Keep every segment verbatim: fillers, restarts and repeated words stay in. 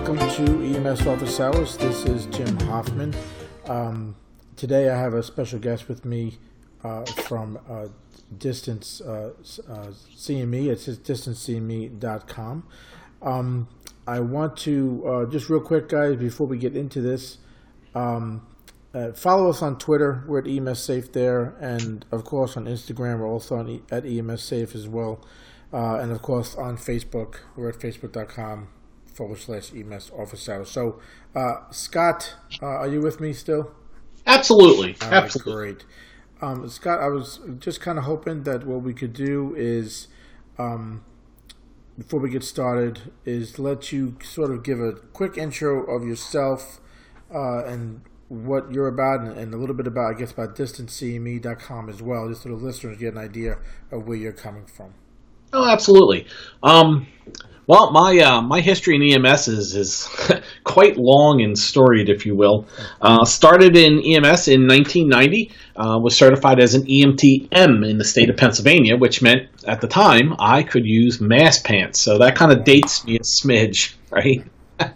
welcome to E M S Office Hours. This is Jim Hoffman. Um, today I have a special guest with me uh, from uh, Distance uh, uh, C M E. It's distance c m e dot com. Um, I want to, uh, just real quick, guys, before we get into this, um, uh, follow us on Twitter. We're at E M S Safe there. And, of course, on Instagram, we're also on e- at E M S Safe as well. Uh, and, of course, on Facebook, we're at facebook.com forward slash E M S Office Hours. So, uh, Scott, uh, are you with me still? Absolutely. All right, Absolutely. great. Um, Scott, I was just kind of hoping that what we could do is, um, before we get started, is let you sort of give a quick intro of yourself uh, and what you're about, and, and a little bit about, I guess, about distance c m e dot com as well, just so the listeners get an idea of where you're coming from. Oh, absolutely. Um, well, my uh, my history in E M S is, is quite long and storied, if you will. Uh, started in E M S in nineteen ninety, uh, was certified as an E M T M in the state of Pennsylvania, which meant at the time I could use mask pants. So that kind of dates me a smidge, right?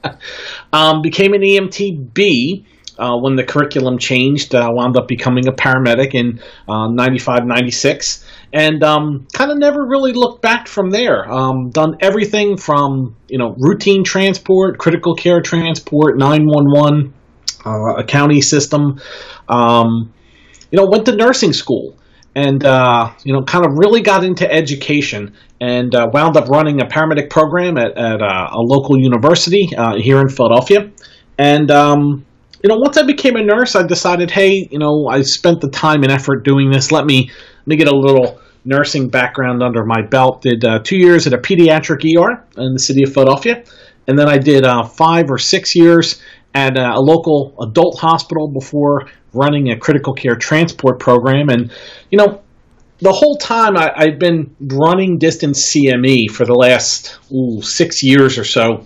um, became an E M T B. Uh, when the curriculum changed, I uh, wound up becoming a paramedic in uh, ninety-five, ninety-six, and um, kind of never really looked back from there. Um, done everything from, you know, routine transport, critical care transport, nine one one, uh, a county system. Um, you know, went to nursing school and, uh, you know, kind of really got into education and uh, wound up running a paramedic program at, at uh, a local university uh, here in Philadelphia. And, um, you know, once I became a nurse, I decided, hey, you know, I spent the time and effort doing this. Let me let me get a little nursing background under my belt. Did uh, two years at a pediatric E R in the city of Philadelphia. And then I did uh, five or six years at uh, a local adult hospital before running a critical care transport program. And, you know, the whole time I, I've been running distance C M E for the last ooh, six years or so.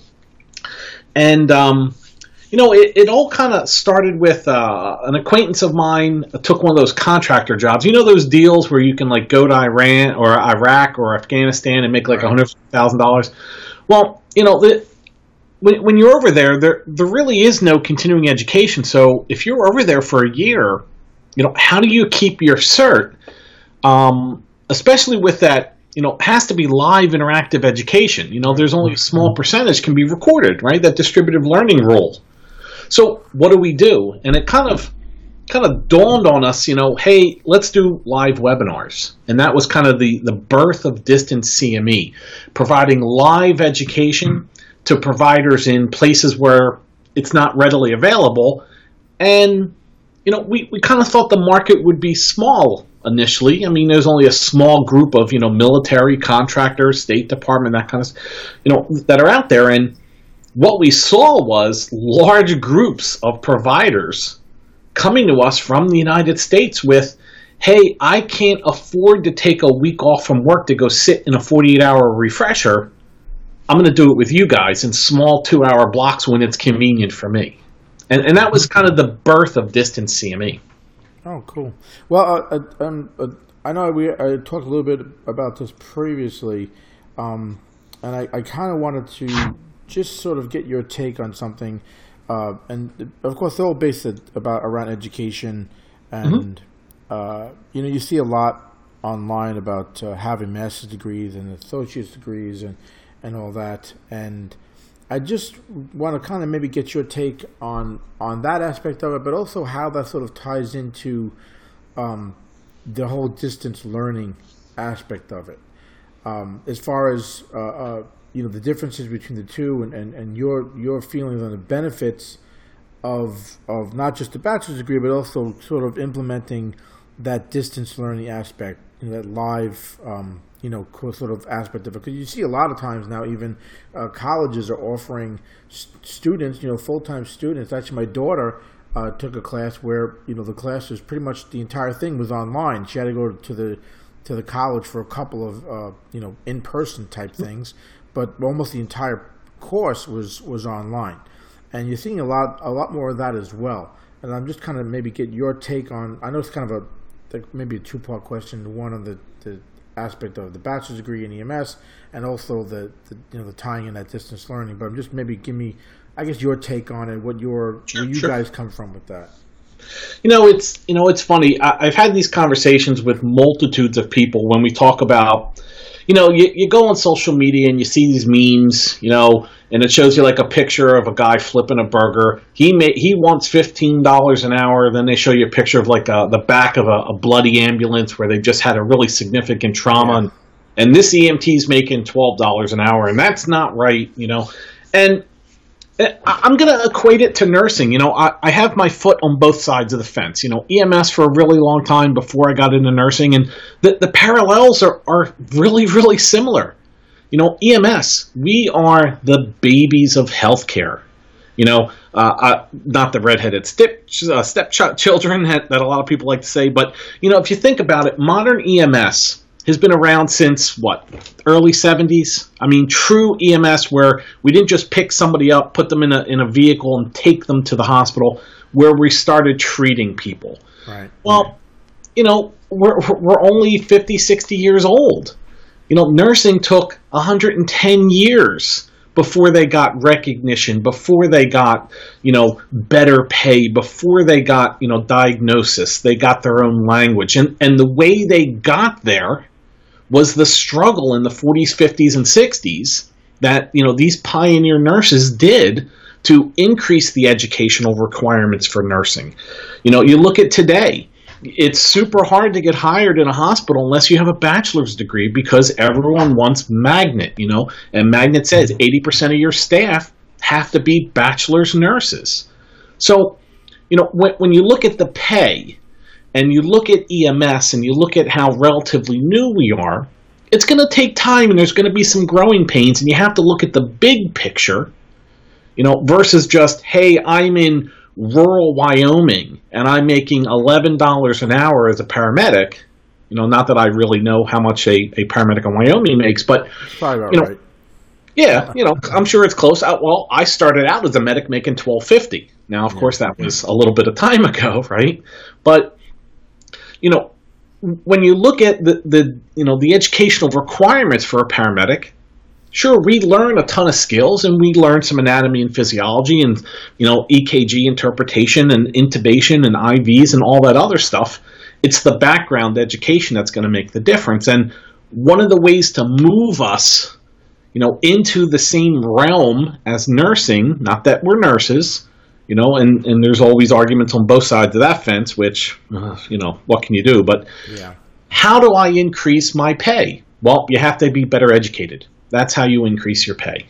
And, um, you know, it, it all kind of started with uh, an acquaintance of mine took one of those contractor jobs. You know those deals where you can, like, go to Iran or Iraq or Afghanistan and make, like, one hundred thousand dollars? Well, you know, the, when, when you're over there, there, there really is no continuing education. So if you're over there for a year, you know, how do you keep your cert? Um, especially with that, you know, has to be live interactive education. You know, there's only a small percentage can be recorded, right? That distributive learning rule. So what do we do? And it kind of kind of dawned on us, you know, hey, let's do live webinars. And that was kind of the, the birth of Distance C M E, providing live education to providers in places where it's not readily available. And, you know, we, we kind of thought the market would be small initially. I mean, there's only a small group of, you know, military contractors, State Department, that kind of, you know, that are out there. And what we saw was large groups of providers coming to us from the United States with, hey, I can't afford to take a week off from work to go sit in a forty-eight hour refresher. I'm going to do it with you guys in small two-hour blocks when it's convenient for me. And, and that was kind of the birth of Distance C M E. Oh, cool. Well, uh, uh, um, uh, I know we I talked a little bit about this previously, um, and I, I kind of wanted to just sort of get your take on something, uh, and of course they're all based about around education, and mm-hmm. uh, you know, you see a lot online about uh, having master's degrees and associate's degrees and and all that, and I just want to kind of maybe get your take on on that aspect of it, but also how that sort of ties into um, the whole distance learning aspect of it, um, as far as uh, uh, you know, the differences between the two, and, and, and your your feelings on the benefits of of not just the bachelor's degree, but also sort of implementing that distance learning aspect, you know, that live, um, you know, sort of aspect of it. Because you see a lot of times now, even uh, colleges are offering st- students, you know, full-time students. Actually, my daughter uh, took a class where, you know, the class was pretty much the entire thing was online. She had to go to the to the college for a couple of, uh, you know, in-person type things, but almost the entire course was, was online. And you're seeing a lot a lot more of that as well. And I'm just kind of maybe get your take on, I know it's kind of a, maybe a two-part question, one on the, the aspect of the bachelor's degree in E M S, and also the, the you know the tying in that distance learning. But just maybe give me I guess your take on it, what your Sure, where you sure. guys come from with that. You know, it's you know, it's funny. I, I've had these conversations with multitudes of people when we talk about, you know, you, you go on social media and you see these memes, you know, and it shows you like a picture of a guy flipping a burger. He may, he wants fifteen dollars an hour. Then they show you a picture of like a, the back of a, a bloody ambulance where they just had a really significant trauma, Yeah. and, and this E M T's making twelve dollars an hour, and that's not right, you know, and. I'm going to equate it to nursing. You know, I, I have my foot on both sides of the fence. You know, E M S for a really long time before I got into nursing, and the, the parallels are, are really, really similar. You know, E M S, we are the babies of healthcare. You know, uh, uh, not the redheaded step, uh, stepchildren that, that a lot of people like to say, but, you know, if you think about it, modern E M S has been around since, what, early seventies? I mean, true E M S where we didn't just pick somebody up, put them in a in a vehicle, and take them to the hospital, where we started treating people. Right. Well, you know, we're, we're only fifty, sixty years old. You know, nursing took one hundred ten years before they got recognition, before they got, you know, better pay, before they got, you know, diagnosis. They got their own language. And, and the way they got there was the struggle in the forties, fifties, and sixties that, you know, these pioneer nurses did to increase the educational requirements for nursing. You know, you look at today, it's super hard to get hired in a hospital unless you have a bachelor's degree because everyone wants Magnet, you know, and Magnet says eighty percent of your staff have to be bachelor's nurses. So, you know, when, when you look at the pay, and you look at E M S and you look at how relatively new we are, it's going to take time and there's going to be some growing pains, and you have to look at the big picture, you know, versus just, hey, I'm in rural Wyoming and I'm making eleven dollars an hour as a paramedic. You know, not that I really know how much a, a paramedic in Wyoming makes, but, It's probably about you know, right. yeah, you know, I'm sure it's close. Uh, Well, I started out as a medic making twelve fifty. Now, of course, that was a little bit of time ago, right? But you know, when you look at the, the you know the educational requirements for a paramedic, sure, we learn a ton of skills and we learn some anatomy and physiology and, you know, E K G interpretation and intubation and I Vs and all that other stuff. It's the background education that's going to make the difference. And one of the ways to move us, you know, into the same realm as nursing, not that we're nurses, you know, and, and there's always arguments on both sides of that fence, which, uh, you know, what can you do? But Yeah. how do I increase my pay? Well, you have to be better educated. That's how you increase your pay.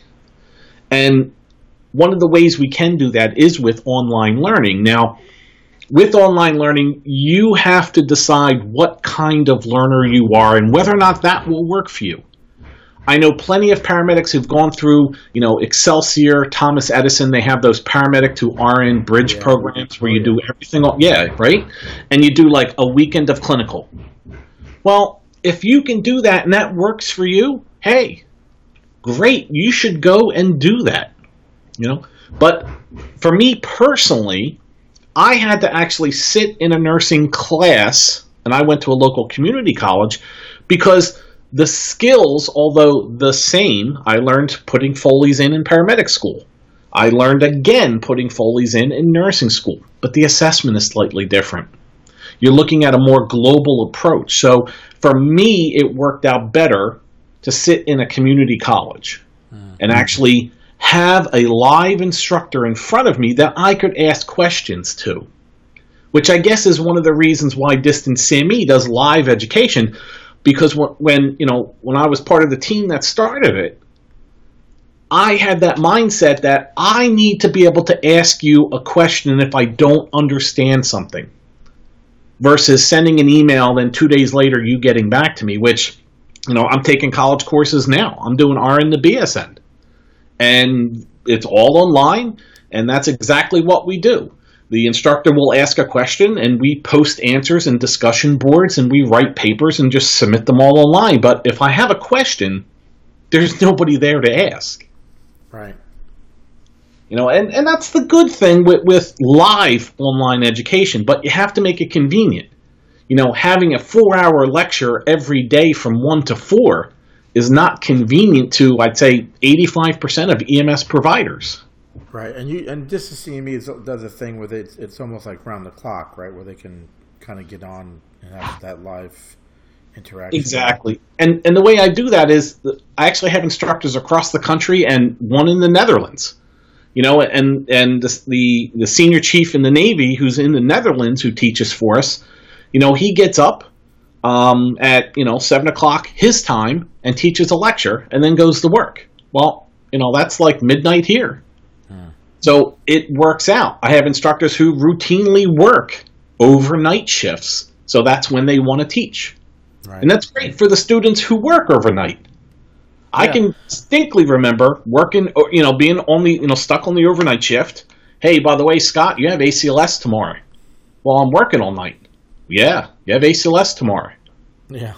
And one of the ways we can do that is with online learning. Now, with online learning, you have to decide what kind of learner you are and whether or not that will work for you. I know plenty of paramedics who've gone through, you know, Excelsior, Thomas Edison. They have those paramedic to R N bridge Yeah. programs where Oh, you yeah. do everything. All, yeah, right? And you do like a weekend of clinical. Well, if you can do that and that works for you, hey, great. You should go and do that, you know. But for me personally, I had to actually sit in a nursing class, and I went to a local community college because the skills, although the same, I learned putting Foley's in in paramedic school. I learned again putting Foley's in in nursing school, but the assessment is slightly different. You're looking at a more global approach. So for me, it worked out better to sit in a community college mm-hmm. and actually have a live instructor in front of me that I could ask questions to, which I guess is one of the reasons why Distance C M E does live education. Because when, when you know when I was part of the team that started it, I had that mindset that I need to be able to ask you a question if I don't understand something, versus sending an email then two days later you getting back to me. Which, you know, I'm taking college courses now. I'm doing R N to B S N, and it's all online, and that's exactly what we do. The instructor will ask a question, and we post answers in discussion boards, and we write papers and just submit them all online. But if I have a question, there's nobody there to ask. Right. You know, and, and that's the good thing with, with live online education, but you have to make it convenient. You know, having a four-hour lecture every day from one to four is not convenient to, I'd say, eighty-five percent of E M S providers. Right, and you and this is C M E is, does a thing where it's it's almost like round the clock, right, where they can kind of get on and have that live interaction. Exactly, and and the way I do that is I actually have instructors across the country and one in the Netherlands. You know, and and the, the the senior chief in the Navy who's in the Netherlands who teaches for us, you know, he gets up um, at you know seven o'clock his time and teaches a lecture and then goes to work. Well, you know, that's like midnight here. So it works out. I have instructors who routinely work overnight shifts, so that's when they want to teach. Right. And that's great for the students who work overnight. Yeah. I can distinctly remember working, you know, being only, you know, stuck on the overnight shift. Hey, by the way, Scott, you have A C L S tomorrow. Well, I'm working all night. Yeah, you have A C L S tomorrow. Yeah.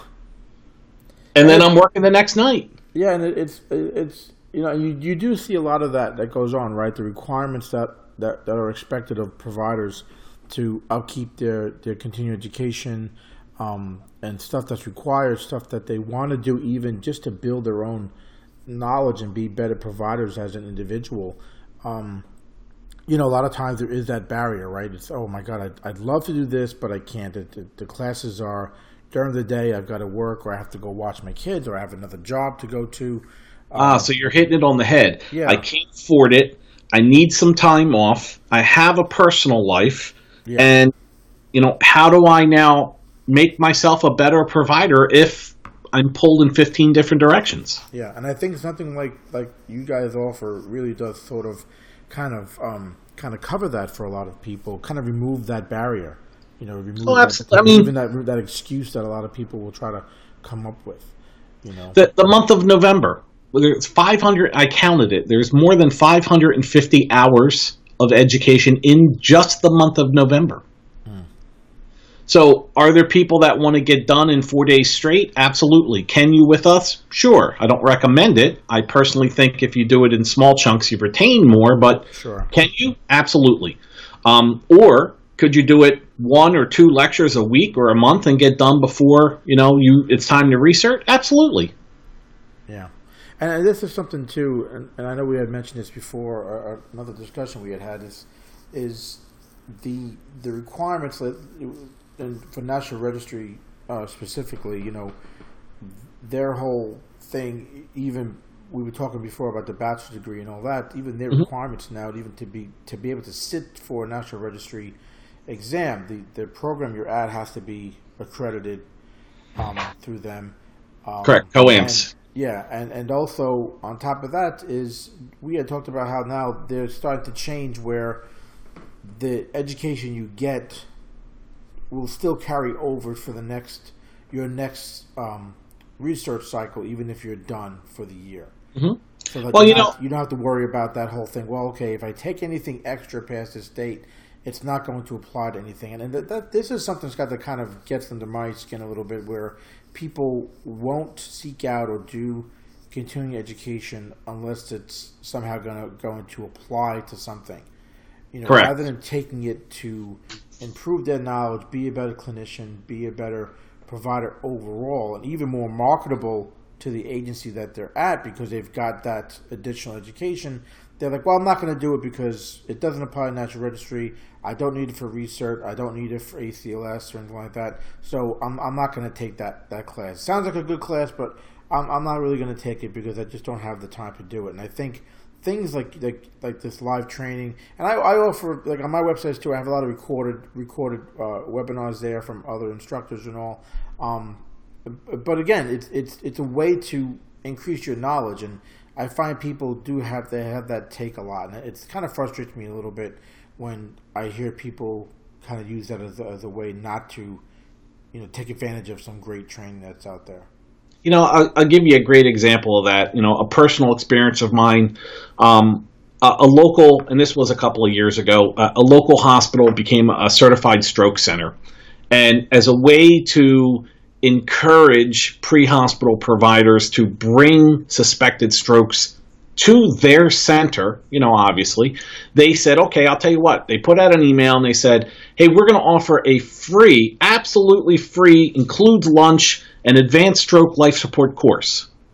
And then I'm working the next night. Yeah, and it's it's you know you, you do see a lot of that that goes on, right? The requirements that, that, that are expected of providers to upkeep their, their continuing education um, and stuff that's required, stuff that they want to do even just to build their own knowledge and be better providers as an individual. Um, you know, a lot of times there is that barrier, right? It's, oh my God, I'd, I'd love to do this, but I can't. The, the, the classes are during the day, I've got to work, or I have to go watch my kids, or I have another job to go to. Um, ah, so you're hitting it on the head. Yeah. I can't afford it. I need some time off. I have a personal life. Yeah. And, you know, how do I now make myself a better provider if I'm pulled in fifteen different directions? Yeah, and I think something like, like you guys offer really does sort of kind of um, kind of cover that for a lot of people, kind of remove that barrier. You know, remove oh, absolutely. That, I mean, even that, that excuse that a lot of people will try to come up with, you know. The, the month of November, there's five hundred, I counted it, there's more than five hundred fifty hours of education in just the month of November. Hmm. So are there people that want to get done in four days straight? Absolutely. Can you with us? Sure. I don't recommend it. I personally think if you do it in small chunks, you retain more, but sure. Can you? Absolutely. Um, or could you do it one or two lectures a week or a month and get done before, you know, you it's time to research? Absolutely. Yeah. And this is something too, and, and I know we had mentioned this before, or, or another discussion we had had is is the the requirements that, and for National Registry uh, specifically, you know, their whole thing, even we were talking before about the bachelor's degree and all that, even their mm-hmm. requirements now, even to be to be able to sit for a National Registry exam, the, the program you're at has to be accredited um, through them. Um, Correct, COAMS. Yeah, and, and also on top of that is we had talked about how now they're starting to change where the education you get will still carry over for the next your next um, research cycle, even if you're done for the year. Mm-hmm. So that well, you you know, know, you don't have to worry about that whole thing. Well, okay, if I take anything extra past this date, it's not going to apply to anything. And, and that, that this is something, Scott, that kind of gets under my skin a little bit, where people won't seek out or do continuing education unless it's somehow going to going to apply to something. You know, Correct. Rather than taking it to improve their knowledge, be a better clinician, be a better provider overall, and even more marketable to the agency that they're at because they've got that additional education. They're like, well, I'm not going to do it because it doesn't apply to National Registry. I don't need it for research. I don't need it for A C L S or anything like that. So I'm I'm not going to take that, that class. Sounds like a good class, but I'm I'm not really going to take it because I just don't have the time to do it. And I think things like like like this live training, and I, I offer, like on my websites too, I have a lot of recorded recorded uh, webinars there from other instructors and all. Um, but again, it's it's it's a way to increase your knowledge, and I find people do have they have that take a lot, and it's kind of frustrates me a little bit when I hear people kind of use that as a, as a way not to, you know, take advantage of some great training that's out there. You know, I'll, I'll give you a great example of that. You know, a personal experience of mine. Um, a, a local, and this was a couple of years ago, a, a local hospital became a certified stroke center, and as a way to encourage pre-hospital providers to bring suspected strokes to their center, you know, obviously, they said, okay, I'll tell you what. They put out an email and they said, hey, we're going to offer a free, absolutely free, includes lunch, an advanced stroke life support course.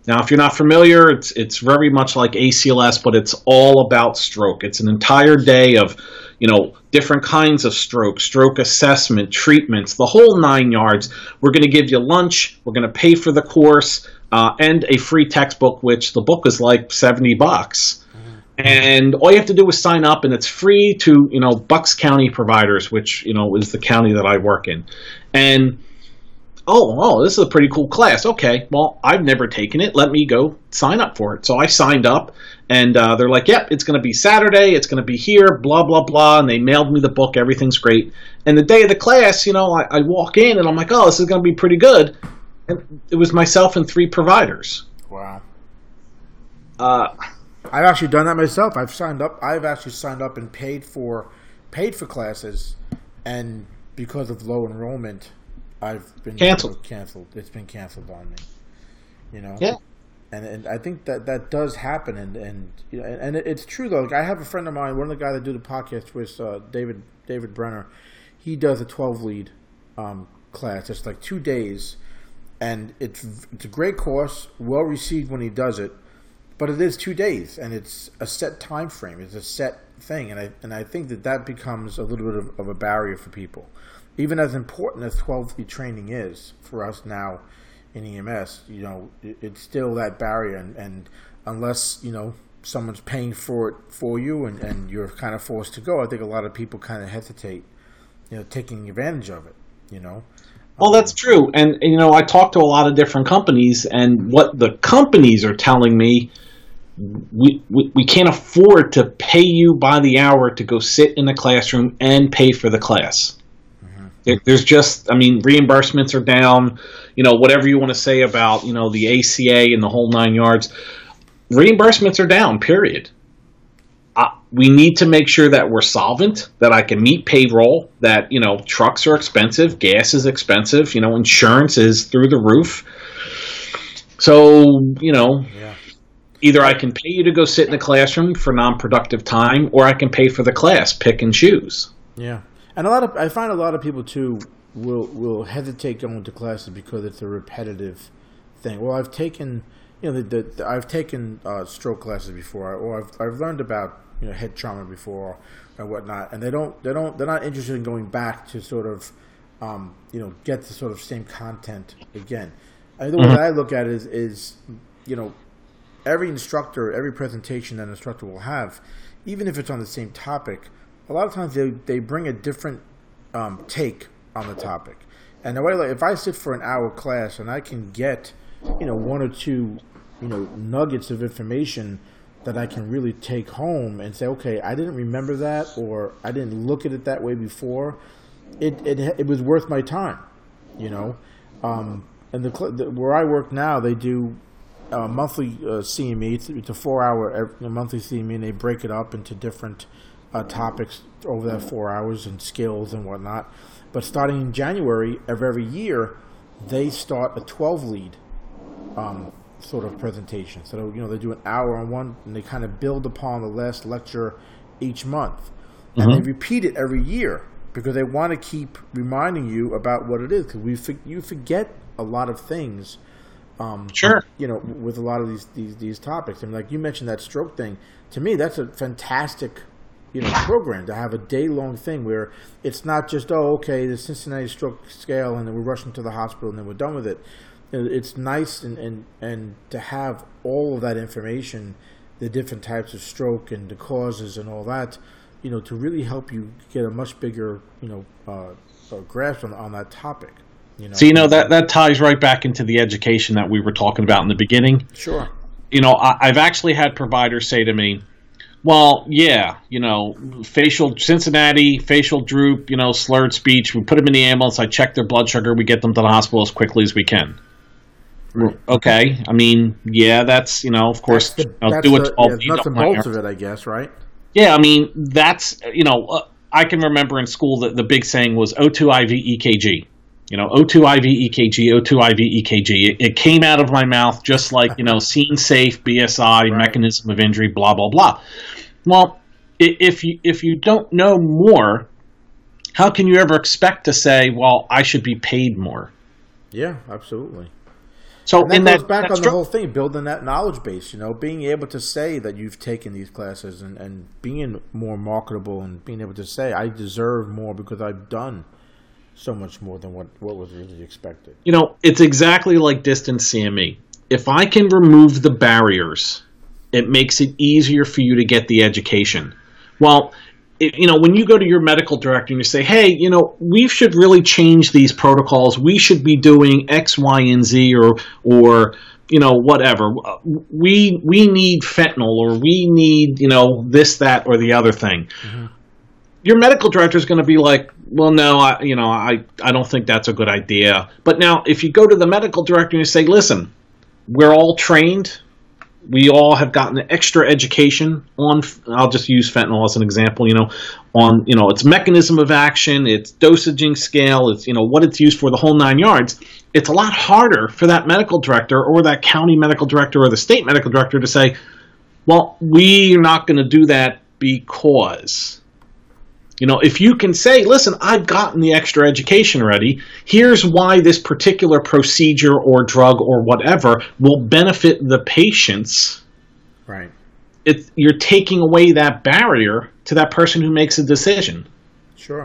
Now, if you're not familiar, it's it's very much like A C L S, but it's all about stroke. It's an entire day of, you know, different kinds of stroke, stroke assessment, treatments, the whole nine yards. We're going to give you lunch. We're going to pay for the course uh, and a free textbook, which the book is like seventy bucks. And all you have to do is sign up, and it's free to, you know, Bucks County providers, which, you know, is the county that I work in. And Oh, oh, this is a pretty cool class. Okay, well, I've never taken it. Let me go sign up for it. So I signed up, and uh, they're like, yep, it's going to be Saturday. It's going to be here, blah, blah, blah. And they mailed me the book. Everything's great. And the day of the class, you know, I, I walk in, and I'm like, oh, this is going to be pretty good. And it was myself and three providers. Wow. Uh, I've actually done that myself. I've signed up. I've actually signed up and paid for paid for classes, and because of low enrollment, I've been canceled. Canceled. It's been canceled on me. You know. Yeah. And and I think that that does happen, and and you know, and it's true though. Like I have a friend of mine, one of the guys that do the podcast with uh, David David Brenner. He does a twelve lead um, class. It's like two days, and it's it's a great course, well received when he does it. But it is two days, and it's a set time frame. It's a set thing, and I and I think that that becomes a little bit of, of a barrier for people. Even as important as twelve lead training is for us now in E M S, you know, it, it's still that barrier, and, and unless, you know, someone's paying for it for you and, and you're kind of forced to go, I think a lot of people kind of hesitate, you know, taking advantage of it, you know. Well, that's true. And, you know, I talk to a lot of different companies, and what the companies are telling me, we, we, we can't afford to pay you by the hour to go sit in the classroom and pay for the class. There's just, I mean, reimbursements are down, you know, whatever you want to say about, you know, the A C A and the whole nine yards. Reimbursements are down, period. Uh, we need to make sure that we're solvent, that I can meet payroll, that, you know, trucks are expensive, gas is expensive, you know, insurance is through the roof. So, you know, yeah. Either I can pay you to go sit in the classroom for non-productive time, or I can pay for the class, pick and choose. Yeah. And a lot of I find a lot of people too will will hesitate going to classes because it's a repetitive thing. Well, I've taken you know the, the, the I've taken uh, stroke classes before, or I've I've learned about you know head trauma before or whatnot, and they don't they don't they're not interested in going back to sort of um, you know get the sort of same content again. I think the way I look at it is is you know every instructor, every presentation that an instructor will have, even if it's on the same topic. A lot of times they, they bring a different um, take on the topic. And the way, like, if I sit for an hour class and I can get, you know, one or two, you know, nuggets of information that I can really take home and say, okay, I didn't remember that, or I didn't look at it that way before, it it, it was worth my time, you know. Um, and the, the where I work now, they do a monthly uh, C M E. It's, it's a four-hour monthly C M E, and they break it up into different Uh, topics over that four hours and skills and whatnot. But starting in January of every year, they start a twelve lead um, sort of presentation. So, you know, they do an hour on one, and they kind of build upon the last lecture each month. And mm-hmm. they repeat it every year because they want to keep reminding you about what it is. Because we for, you forget a lot of things. Um, sure. You know, with a lot of these, these, these topics. I mean, like you mentioned that stroke thing. To me, that's a fantastic you know, program to have a day-long thing where it's not just, oh, okay, the Cincinnati stroke scale, and then we're rushing to the hospital, and then we're done with it. It's nice and, and, and to have all of that information, the different types of stroke and the causes and all that, you know, to really help you get a much bigger, you know, uh, grasp on, on that topic. You know? So, you know, that, that ties right back into the education that we were talking about in the beginning. Sure. You know, I, I've actually had providers say to me, well, yeah, you know, facial Cincinnati, facial droop, you know, slurred speech. We put them in the ambulance. I check their blood sugar. We get them to the hospital as quickly as we can. Right. Okay. I mean, yeah, that's, you know, of course, that's the, I'll do it. Yeah, nuts and bolts of it, I guess, right? Yeah, I mean, that's, you know, uh, I can remember in school that the big saying was O two I V E K G. You know, O two I V E K G, O two I V E K G. It, it came out of my mouth just like, you know, scene safe, B S I, right. Mechanism of injury, blah, blah, blah. Well, if you if you don't know more, how can you ever expect to say, well, I should be paid more? Yeah, absolutely. So and that in goes that, back on stru- the whole thing, building that knowledge base. You know, being able to say that you've taken these classes and, and being more marketable and being able to say I deserve more because I've done so much more than what, what was really expected. You know, it's exactly like distance C M E. If I can remove the barriers, it makes it easier for you to get the education. Well, it, you know, when you go to your medical director and you say, hey, you know, we should really change these protocols. We should be doing X, Y, and Z or, or you know, whatever. We we need fentanyl or we need, you know, this, that, or the other thing. Mm-hmm. Your medical director is going to be like, well, no, I, you know, I, I don't think that's a good idea. But now if you go to the medical director and you say, listen, we're all trained. We all have gotten extra education on, I'll just use fentanyl as an example, you know, on, you know, its mechanism of action, its dosaging scale, it's, you know, what it's used for, the whole nine yards. It's a lot harder for that medical director or that county medical director or the state medical director to say, well, we're not going to do that because, you know, if you can say, listen, I've gotten the extra education already, here's why this particular procedure or drug or whatever will benefit the patients. Right. It, you're taking away that barrier to that person who makes a decision. Sure.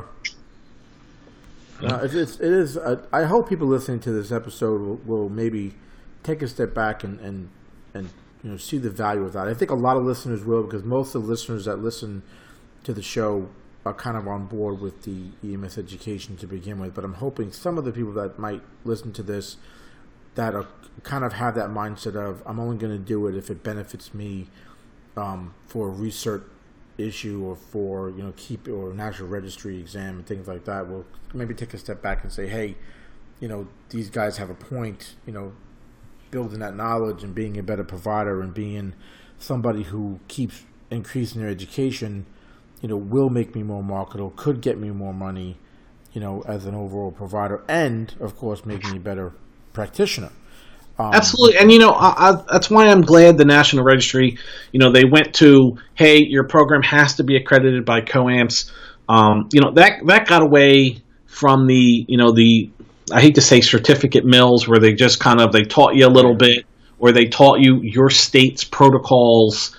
Uh, it, it's, it is. Uh, I hope people listening to this episode will, will maybe take a step back and, and, and you know see the value of that. I think a lot of listeners will, because most of the listeners that listen to the show are kind of on board with the E M S education to begin with, but I'm hoping some of the people that might listen to this that are kind of have that mindset of I'm only going to do it if it benefits me um, for a research issue or for you know keep or national registry exam and things like that. Will maybe take a step back and say, hey, you know these guys have a point. You know, building that knowledge and being a better provider and being somebody who keeps increasing their education, you know, will make me more marketable, could get me more money, you know, as an overall provider, and of course, make me a better practitioner. Um, Absolutely, and you know, I, I, that's why I'm glad the National Registry, you know, they went to, hey, your program has to be accredited by COAMPS. Um, you know, that that got away from the, you know, the, I hate to say certificate mills where they just kind of, they taught you a little bit, or they taught you your state's protocols.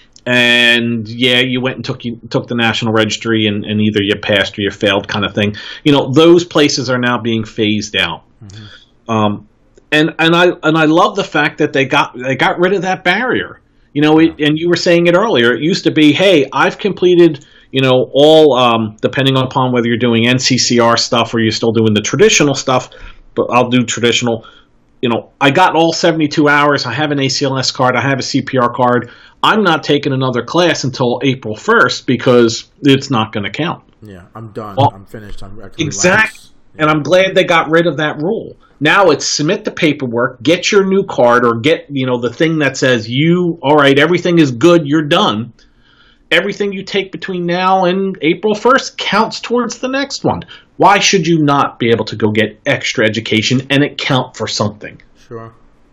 And yeah, you went and took you took the National Registry, and, and either you passed or you failed, kind of thing. You know, those places are now being phased out. Mm-hmm. Um, and and I and I love the fact that they got they got rid of that barrier. You know, it, and you were saying it earlier. It used to be, hey, I've completed, you know, all um, depending upon whether you're doing N C C R stuff or you're still doing the traditional stuff. But I'll do traditional. You know, I got all seventy-two hours. I have an A C L S card. I have a C P R card. I'm not taking another class until April first because it's not going to count. Yeah, I'm done. Well, I'm finished. I'm exactly. Yeah. And I'm glad they got rid of that rule. Now it's submit the paperwork, get your new card, or get, you know, the thing that says you, all right, everything is good, you're done. Everything you take between now and April first counts towards the next one. Why should you not be able to go get extra education and it count for something? Sure.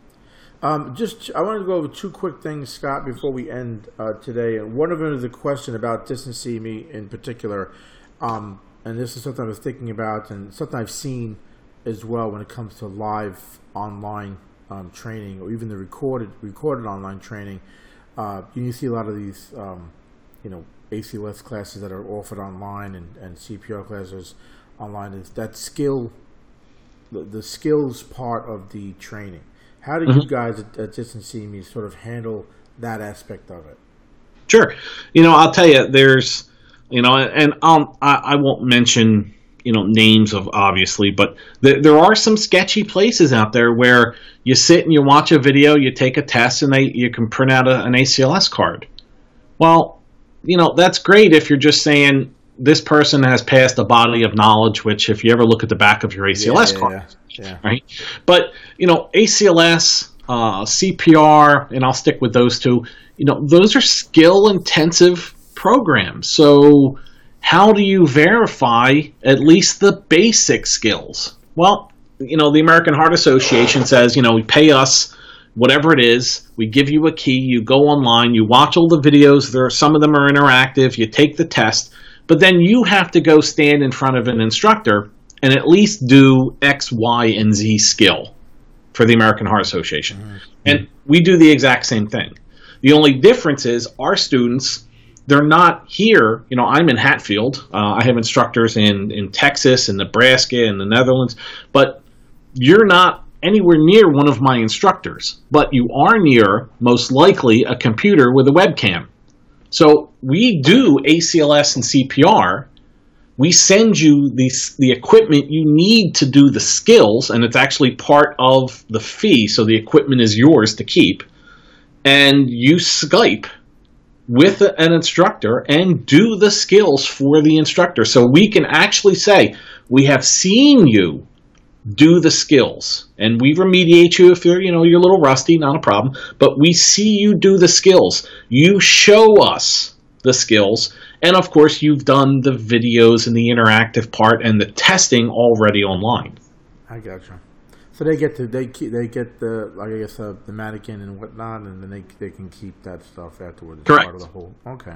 Um, just, I wanted to go over two quick things, Scott, before we end uh, today. And one of them is a question about distance C M E in particular. Um, and this is something I was thinking about and something I've seen as well when it comes to live online um, training or even the recorded recorded online training. Uh, you see a lot of these, um, you know, A C L S classes that are offered online and, and C P R classes online. Is that skill, the, the skills part of the training. How do mm-hmm. you guys at, at Distance C M E sort of handle that aspect of it? Sure. You know, I'll tell you, there's, you know, and I'll, I, I won't mention, you know, names of obviously, but there, there are some sketchy places out there where you sit and you watch a video, you take a test, and they you can print out a, an A C L S card. Well, you know, that's great if you're just saying this person has passed a body of knowledge, which if you ever look at the back of your A C L S yeah, card, yeah, yeah. right? But, you know, A C L S, uh, C P R, and I'll stick with those two, you know, those are skill-intensive programs. So how do you verify at least the basic skills? Well, you know, the American Heart Association says, you know, we pay us whatever it is. We give you a key. You go online. You watch all the videos. There are, some of them are interactive. You take the test. But then you have to go stand in front of an instructor and at least do X, Y, and Z skill. for the American Heart Association. Mm-hmm. And we do the exact same thing. The only difference is our students, they're not here. You know, I'm in Hatfield. Uh, I have instructors in, in Texas and Nebraska and the Netherlands. But you're not anywhere near one of my instructors. But you are near, most likely, a computer with a webcam. So we do A C L S and C P R. We send you the, the equipment you need to do the skills, and it's actually part of the fee, so the equipment is yours to keep. And you Skype with an instructor and do the skills for the instructor. So we can actually say, we have seen you do the skills, and we remediate you if you're, you know, you're a little rusty, not a problem, but we see you do the skills. You show us the skills, and of course you've done the videos and the interactive part and the testing already online. I gotcha. So they get to they keep, they get the like I guess uh, the mannequin and whatnot, and then they they can keep that stuff afterwards. It's Correct. Part of the whole. Okay,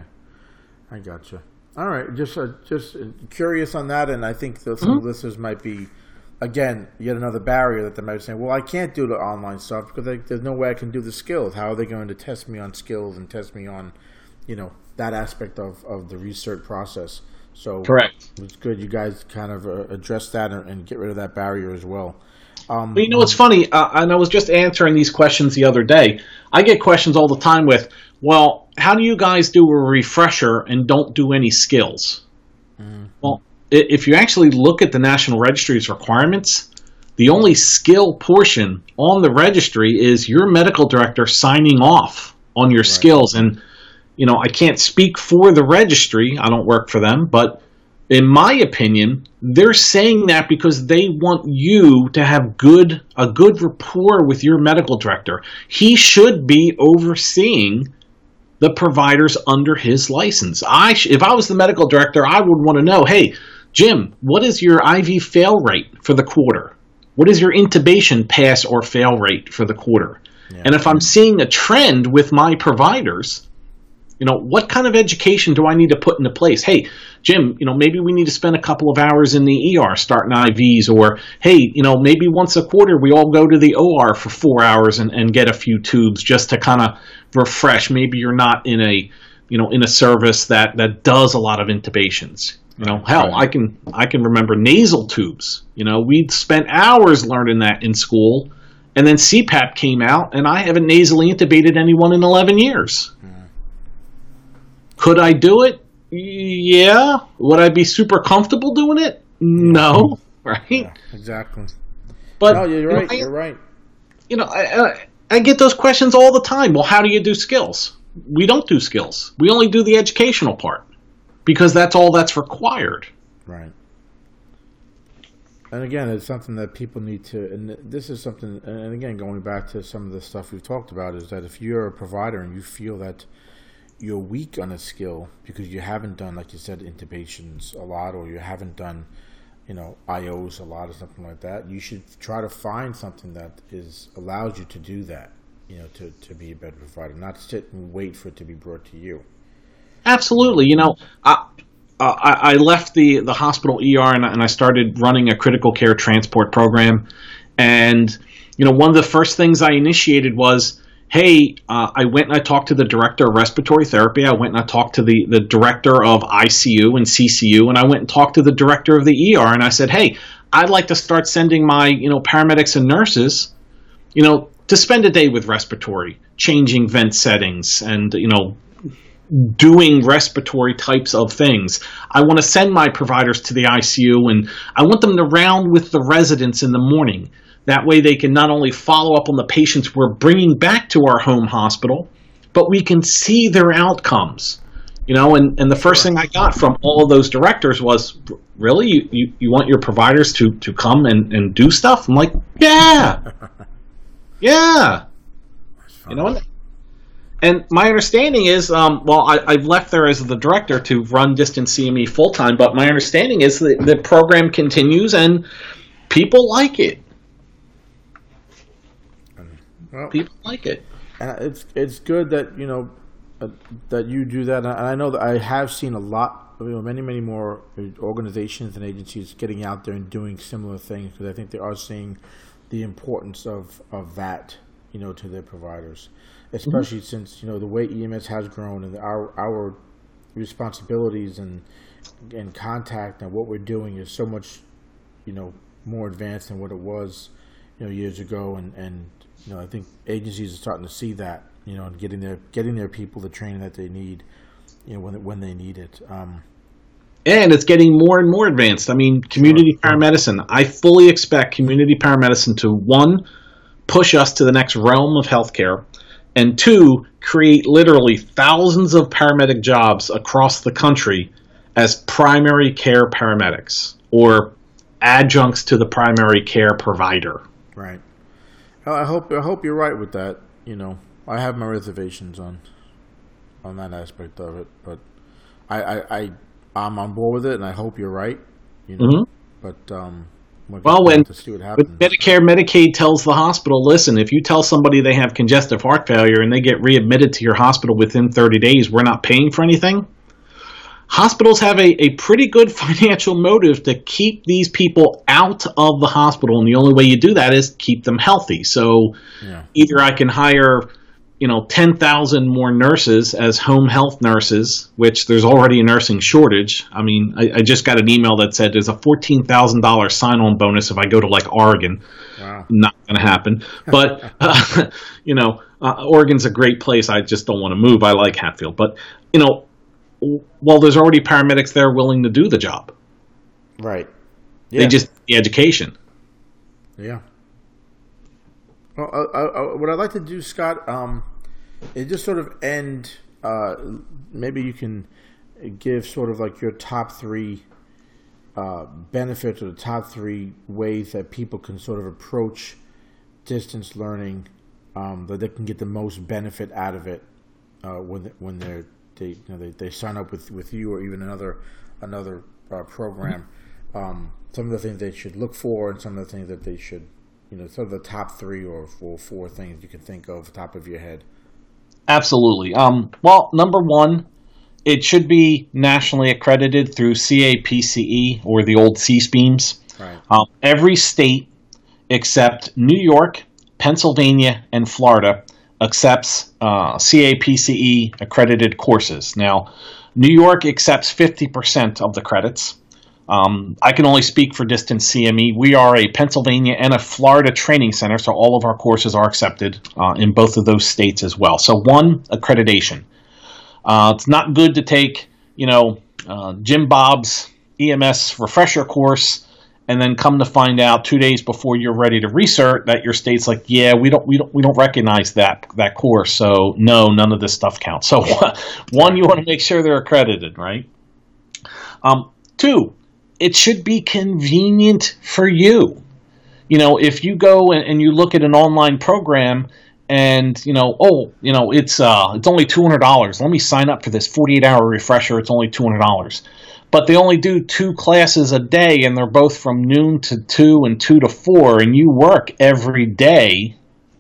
I gotcha. All right, just uh, just curious on that, and I think that some mm-hmm. listeners might be, again, yet another barrier that they might be saying, well, I can't do the online stuff because I, there's no way I can do the skills. How are they going to test me on skills and test me on, you know, that aspect of, of the research process? So correct. It's good you guys kind of uh, address that and, and get rid of that barrier as well. Um, well, you know, it's funny, uh, and I was just answering these questions the other day. I get questions all the time with, well, how do you guys do a refresher and don't do any skills? Mm-hmm. Well, if you actually look at the National Registry's requirements, the only skill portion on the registry is your medical director signing off on your right. skills. And, you know, I can't speak for the registry. I don't work for them. But in my opinion, they're saying that because they want you to have good a good rapport with your medical director. He should be overseeing the providers under his license. I sh- if I was the medical director, I would want to know, hey, Jim, what is your I V fail rate for the quarter? What is your intubation pass or fail rate for the quarter? Yeah. And if I'm seeing a trend with my providers, you know, what kind of education do I need to put into place? Hey, Jim, you know, maybe we need to spend a couple of hours in the E R starting I Vs, or, hey, you know, maybe once a quarter we all go to the O R for four hours and, and get a few tubes just to kind of refresh. Maybe you're not in a, you know, in a service that, that does a lot of intubations. You know, hell, I can I can remember nasal tubes. You know, we'd spent hours learning that in school, and then C PAP came out, and I haven't nasally intubated anyone in eleven years. Mm. Could I do it? Yeah. Would I be super comfortable doing it? No. Right? Yeah, exactly. But no, you're right. You know, I, you're right. You know, I, I, I get those questions all the time. Well, how do you do skills? We don't do skills. We only do the educational part, because that's all that's required. Right. And again, it's something that people need to, and this is something, and again, going back to some of the stuff we've talked about, is that if you're a provider and you feel that you're weak on a skill because you haven't done, like you said, intubations a lot, or you haven't done, you know, I Os a lot or something like that, you should try to find something that is allows you to do that, you know, to, to be a better provider, not sit and wait for it to be brought to you. Absolutely. You know, I, I, I left the, the hospital E R and, and I started running a critical care transport program. And, you know, one of the first things I initiated was, hey, uh, I went and I talked to the director of respiratory therapy. I went and I talked to the, the director of I C U and C C U. And I went and talked to the director of the E R. And I said, hey, I'd like to start sending my, you know, paramedics and nurses, you know, to spend a day with respiratory, changing vent settings and, you know, doing respiratory types of things. I want to send my providers to the I C U, and I want them to round with the residents in the morning. That way they can not only follow up on the patients we're bringing back to our home hospital, but we can see their outcomes. You know, and, and the first thing I got from all of those directors was, really? You, you, you want your providers to, to come and, and do stuff? I'm like, yeah. Yeah. You know, and my understanding is, um, well, I, I've left there as the director to run distance C M E full-time, but my understanding is that the program continues and people like it. Well, people like it. And it's it's good that, you know, uh, that you do that. And I know that I have seen a lot, you know, many, many more organizations and agencies getting out there and doing similar things, because I think they are seeing the importance of, of that, you know, to their providers, especially mm-hmm. since, you know, the way E M S has grown and our our responsibilities and and contact and what we're doing is so much, you know, more advanced than what it was, you know, years ago. And, and you know, I think agencies are starting to see that, you know, and getting their getting their people the training that they need, you know, when when they need it. Um, and it's getting more and more advanced. I mean, community sure. paramedicine. I fully expect community paramedicine to, one, push us to the next realm of healthcare, and two, create literally thousands of paramedic jobs across the country as primary care paramedics or adjuncts to the primary care provider. Right. I hope I hope you're right with that. You know, I have my reservations on on that aspect of it, but I I, I I'm on board with it, and I hope you're right. You know, mm-hmm. but um. Well, when, when Medicare, Medicaid tells the hospital, listen, if you tell somebody they have congestive heart failure and they get readmitted to your hospital within thirty days, we're not paying for anything. Hospitals have a, a pretty good financial motive to keep these people out of the hospital, and the only way you do that is keep them healthy. So yeah. either I can hire, you know, ten thousand more nurses as home health nurses, which there's already a nursing shortage. I mean, I, I just got an email that said there's a fourteen thousand dollars sign-on bonus if I go to, like, Oregon. Wow. Not going to happen. But, uh, you know, uh, Oregon's a great place. I just don't want to move. I like Hatfield. But, you know, well, there's already paramedics there willing to do the job. Right. Yeah. They just the education. Yeah. Well, I, I, what I'd like to do, Scott, um, is just sort of end. Uh, maybe you can give sort of like your top three uh, benefits or the top three ways that people can sort of approach distance learning, um, that they can get the most benefit out of it uh, when when they're they you know they, they sign up with, with you or even another another uh, program. Um, some of the things they should look for, and some of the things that they should. You know, sort of the top three or four, four things you can think of top of your head. Absolutely. Um, well, number one, it should be nationally accredited through C A P C E or the old C SPEAMS. Right. Um, every state except New York, Pennsylvania, and Florida accepts uh, C A P C E accredited courses. Now, New York accepts fifty percent of the credits. Um, I can only speak for Distance C M E. We are a Pennsylvania and a Florida training center, so all of our courses are accepted uh, in both of those states as well. So one, accreditation. Uh, it's not good to take, you know, uh, Jim Bob's E M S refresher course and then come to find out two days before you're ready to recert that your state's like, yeah, we don't, we don't, we don't recognize that that course. So no, none of this stuff counts. So one, you want to make sure they're accredited, right? Um, two. It should be convenient for you. You know, if you go and, and you look at an online program and, you know, oh, you know, it's uh, it's only two hundred dollars. Let me sign up for this forty-eight hour refresher. It's only two hundred dollars. But they only do two classes a day, and they're both from noon to two and two to four, and you work every day,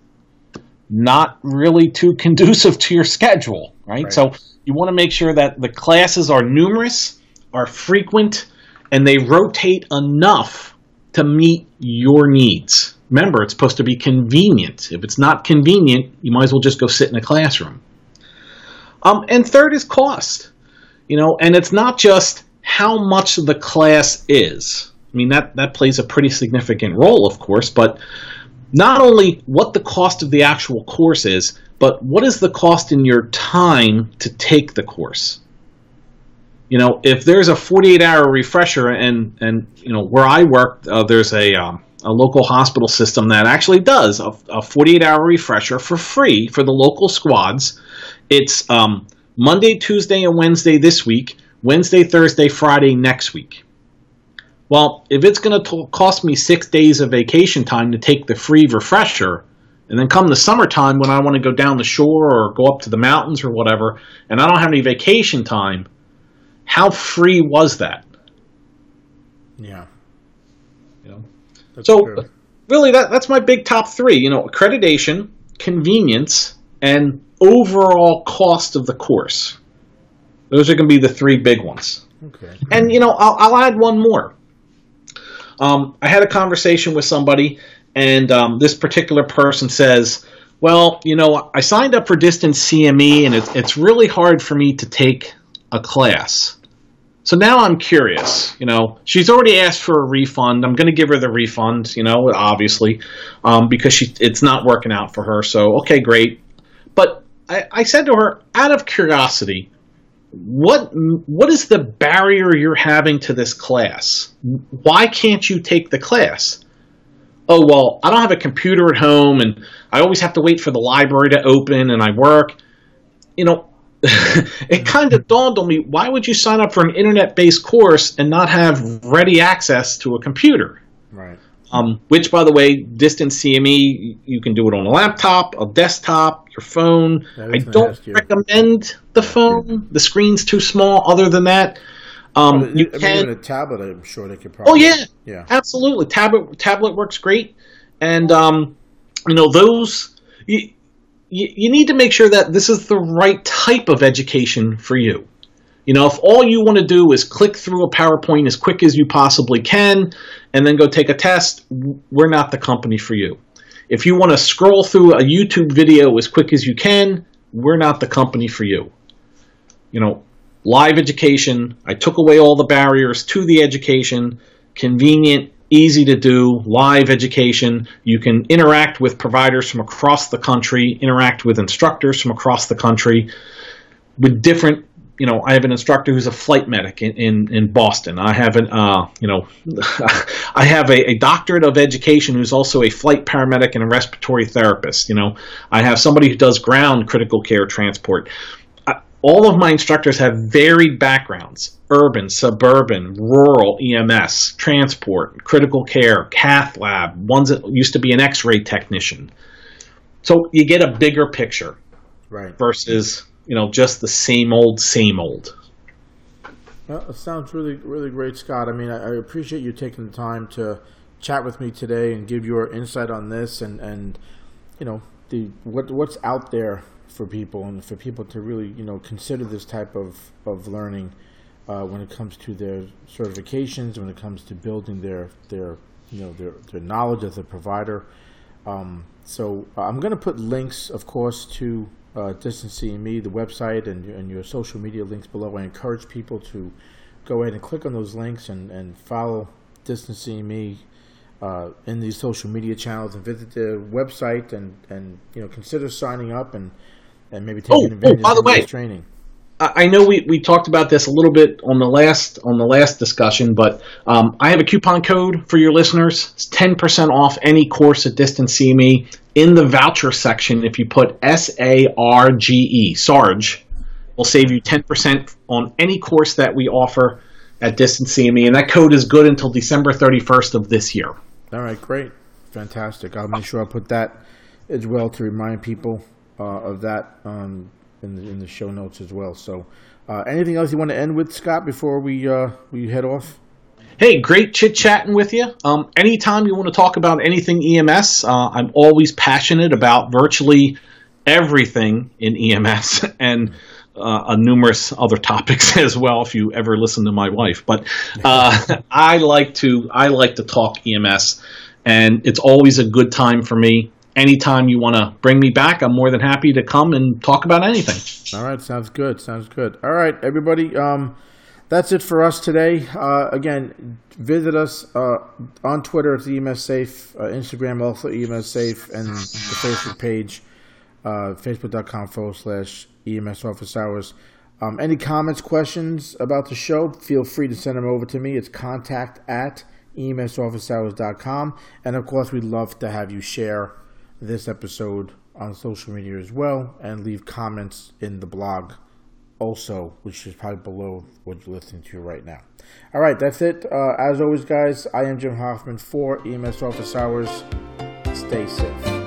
not really too conducive to your schedule, right? right. So you want to make sure that the classes are numerous, are frequent, and they rotate enough to meet your needs. Remember, it's supposed to be convenient. If it's not convenient, you might as well just go sit in a classroom. Um, and third is cost. You know, and it's not just how much the class is. I mean, that, that plays a pretty significant role, of course, but not only what the cost of the actual course is, but what is the cost in your time to take the course? You know, if there's a forty-eight hour refresher, and, and you know, where I work, uh, there's a um, a local hospital system that actually does a, a forty-eight hour refresher for free for the local squads. It's um, Monday, Tuesday, and Wednesday this week, Wednesday, Thursday, Friday next week. Well, if it's going to cost me six days of vacation time to take the free refresher, and then come the summertime when I want to go down the shore or go up to the mountains or whatever, and I don't have any vacation time, how free was that? Yeah. You know? That's so true. Really, that that's my big top three. You know, accreditation, convenience, and overall cost of the course. Those are going to be the three big ones. Okay. And you know, I'll, I'll add one more. Um, I had a conversation with somebody, and um, this particular person says, well, you know, I signed up for Distance C M E, and it's, it's really hard for me to take a class. So now I'm curious. You know, she's already asked for a refund. I'm going to give her the refund, you know, obviously, um, because she it's not working out for her. So, okay, great. But I, I said to her, out of curiosity, what what is the barrier you're having to this class? Why can't you take the class? Oh, well, I don't have a computer at home, and I always have to wait for the library to open, and I work. You know, it kind of dawned on me, why would you sign up for an internet-based course and not have ready access to a computer? Right. Um, which, by the way, Distance C M E, you can do it on a laptop, a desktop, your phone. I don't recommend the phone. The screen's too small. Other than that, um, well, you I can. Mean, even a tablet, I'm sure they could probably. Oh yeah, yeah, absolutely. Tablet tablet works great, and um, you know those. You, you, you need to make sure that this is the right type of education for you. You know, if all you want to do is click through a PowerPoint as quick as you possibly can and then go take a test, we're not the company for you. If you want to scroll through a YouTube video as quick as you can, we're not the company for you. You know, live education, I took away all the barriers to the education, convenient, easy to do, live education. You can interact with providers from across the country, interact with instructors from across the country with different. You know, I have an instructor who's a flight medic in, in, in Boston. I have an, uh, you know, I have a, a doctorate of education who's also a flight paramedic and a respiratory therapist. You know, I have somebody who does ground critical care transport. I, all of my instructors have varied backgrounds: urban, suburban, rural E M S, transport, critical care, cath lab, ones that used to be an X-ray technician. So you get a bigger picture, right? Versus, you know, just the same old, same old. Well, it sounds really, really great, Scott. I mean, I, I appreciate you taking the time to chat with me today and give your insight on this, and, and you know, the what what's out there for people, and for people to really, you know, consider this type of of learning uh, when it comes to their certifications, when it comes to building their their you know their their knowledge as a provider. Um, so uh, I'm going to put links, of course, to Uh, Distance C M E, the website, and, and your social media links below. I encourage people to go ahead and click on those links and, and follow Distance C M E uh, in these social media channels, and visit the website, and, and you know consider signing up and, and maybe taking oh, advantage oh, by the of way, this training. I know we, we talked about this a little bit on the last on the last discussion, but um, I have a coupon code for your listeners. It's ten percent off any course at Distance C M E. In the voucher section, if you put S A R G E, Sarge, will save you ten percent on any course that we offer at Distance C M E, and that code is good until December thirty-first of this year. All right, great. Fantastic. I'll make sure I put that as well to remind people uh, of that um, in the, in the show notes as well. So uh, anything else you want to end with, Scott, before we uh, we head off? Hey, great chit-chatting with you. Um, anytime you want to talk about anything E M S, uh, I'm always passionate about virtually everything in E M S and uh, numerous other topics as well, if you ever listen to my wife. But uh, I like to I like to talk E M S, and it's always a good time for me. Anytime you want to bring me back, I'm more than happy to come and talk about anything. All right, sounds good. Sounds good. All right, everybody. Um, That's it for us today. Uh, again, visit us uh, on Twitter at E M S Safe, uh, Instagram also E M S Safe, and the Facebook page, uh, facebook.com forward slash EMS Office Hours. Um, any comments, questions about the show, feel free to send them over to me. It's contact at E M S office hours dot com. And, of course, we'd love to have you share this episode on social media as well, and leave comments in the blog also, which is probably below what you're listening to right now. All right, that's it. Uh, as always, guys, I am Jim Hoffman for E M S Office Hours. Stay safe.